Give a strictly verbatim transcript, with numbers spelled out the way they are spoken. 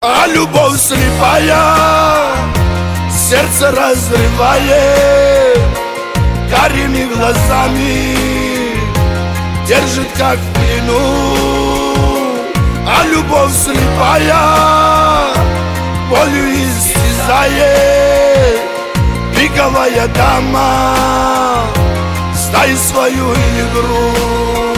А любовь слепая сердце разрывает, карими глазами держит как в плену. А любовь слепая болью истязает, пиковая дама, знай свою игру.